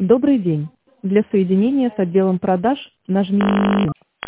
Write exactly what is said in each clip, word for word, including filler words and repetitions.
Добрый день. Для соединения с отделом продаж нажмите.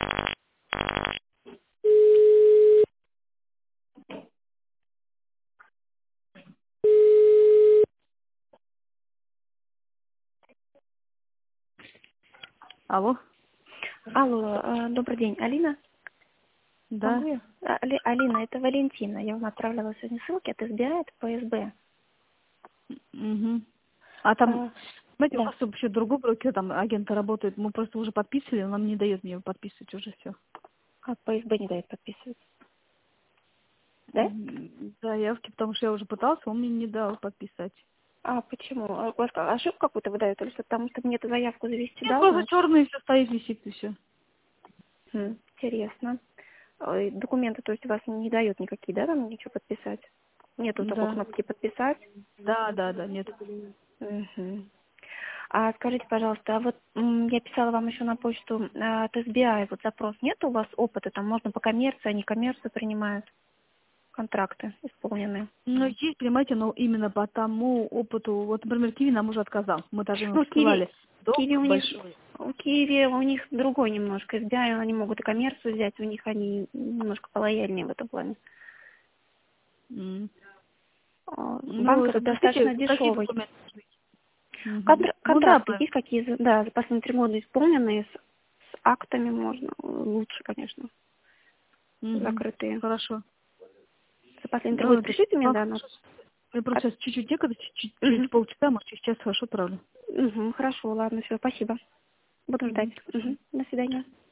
Алло, Алло, э, добрый день, Алина? да. Могу я? А, Али- Алина, это Валентина. Я вам отправляла сегодня ссылки от эс би ай, от пэ эс бэ. Мгм. А там, А, знаете, у да. нас вообще другой брокер, там агенты работают, мы просто уже подписывали, он нам не дает мне подписывать уже все. А пэ эс бэ не дает подписывать. Да? Заявки, потому что я уже пытался, он мне не дал подписать. А почему? А, У вас как, ошибку какую-то выдают? Или что, потому что мне эту заявку завести Нет, должно? просто черный все стоит, висит и все. Хм, интересно. Ой, документы, то есть у вас не дают никакие, да, там ничего подписать? Нету такой Да. кнопки подписать? Да, да, да, нет. Мгм. А скажите, пожалуйста, а вот м, я писала вам еще на почту а, от эс би ай, вот запрос, нет у вас опыта, там можно по коммерции, они коммерцию принимают, контракты исполненные. Ну, есть, понимаете, но именно по тому опыту, вот, например, Киви нам уже отказал. Мы даже ему Ну, Киви, посылали дом Киви у них, большой. у Киви у них другой немножко, эс би ай, они могут и коммерцию взять, у них они немножко полояльнее в этом плане. М. А, Ну, Банк это, это простите, достаточно какие дешевый. документы нужны? Мгм. Контр- Ну да, контракты по- есть какие, за- да, за последние три года исполненные, с, с актами можно, лучше, конечно, мгм. закрытые. Хорошо. За последние три Ну, года это, пришлите мне, вам да, на... хорошо. Я просто сейчас чуть-чуть некогда, чуть-чуть, через Мгм. полчаса, может, через час хорошо отправлю. Мгм, хорошо, ладно, все, спасибо. Буду ждать. Мгм. Хорошо. Мгм. До свидания.